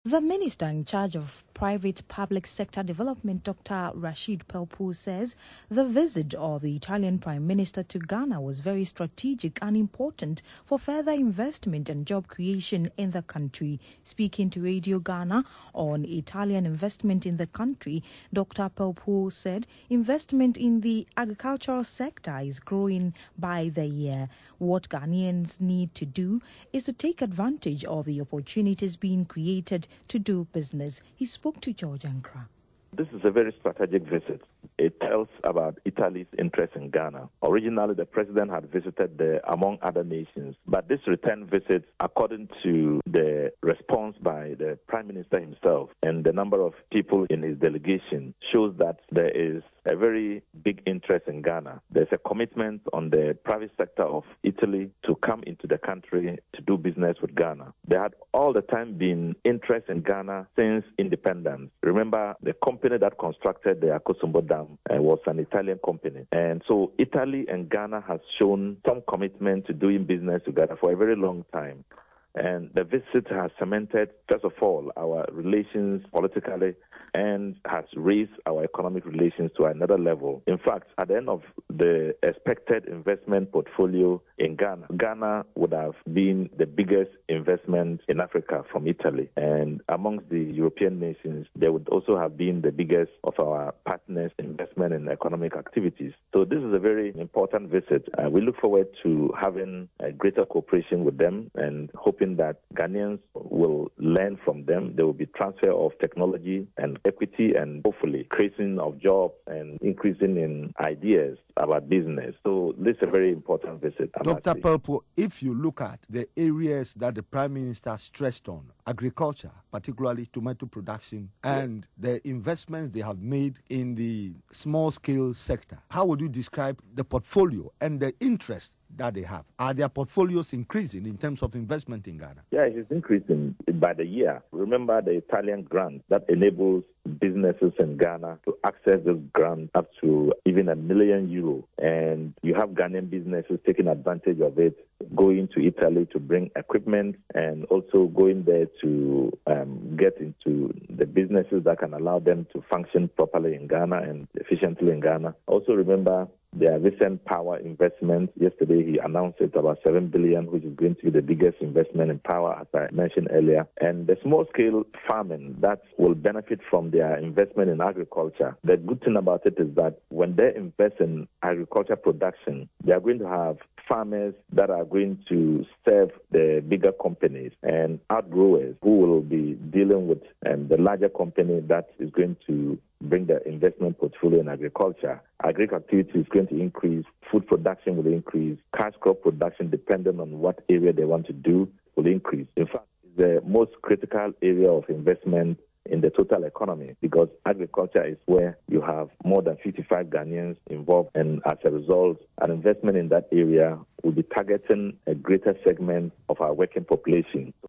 The Minister in charge of Private-Public Sector Development, Dr. Rashid Pelpu, says the visit of the Italian Prime Minister to Ghana was very strategic and important for further investment and job creation in the country. Speaking to Radio Ghana on Italian investment in the country, Dr. Pelpu said investment in the agricultural sector is growing by the year. What Ghanaians need to do is to take advantage of the opportunities being created to do business. He spoke to George Ankra. This is a very strategic visit. It tells about Italy's interest in Ghana. Originally, the president had visited there among other nations, but this return visit, according to the response by the Prime Minister himself and the number of people in his delegation, shows that there is a very big interest in Ghana. There's a commitment on the private sector of Italy to come into the country to do business with Ghana. There had all the time been interest in Ghana since independence. Remember, the company that constructed the Akosombo Dam was an Italian company. And so Italy and Ghana has shown some commitment to doing business together for a very long time. And the visit has cemented, first of all, our relations politically and has raised our economic relations to another level. In fact, at the end of the expected investment portfolio in Ghana, Ghana would have been the biggest investment in Africa from Italy. And amongst the European nations, they would also have been the biggest of our partners' investment in economic activities. So this is a very important visit. We look forward to having a greater cooperation with them and hoping that Ghanaians will learn from them. There will be transfer of technology and equity and hopefully creation of jobs and increasing in ideas about business. So this is a very important visit. Dr. Pelpu, if you look at the areas that the Prime Minister stressed on, agriculture, particularly tomato production, and the investments they have made in the small-scale sector, how would you describe the portfolio and the interest that they have? Are their portfolios increasing in terms of investment in Ghana? Yeah, it is increasing by the year. Remember the Italian grant that enables businesses in Ghana to access this grant up to even €1 million. And you have Ghanaian businesses taking advantage of it, going to Italy to bring equipment and also going there to get into the businesses that can allow them to function properly in Ghana and efficiently in Ghana. Also remember their recent power investment. Yesterday he announced it about $7 billion, which is going to be the biggest investment in power, as I mentioned earlier. And the small-scale farming that will benefit from their investment in agriculture. The good thing about it is that when they invest in agriculture production, they are going to have farmers that are going to serve the bigger companies and outgrowers who will be dealing with the larger company that is going to bring the investment portfolio in agriculture. Agric activity is going to increase, food production will increase, cash crop production, depending on what area they want to do, will increase. In fact, it's the most critical area of investment in the total economy because agriculture is where you have more than 55 Ghanaians involved, and as a result, an investment in that area will be targeting a greater segment of our working population.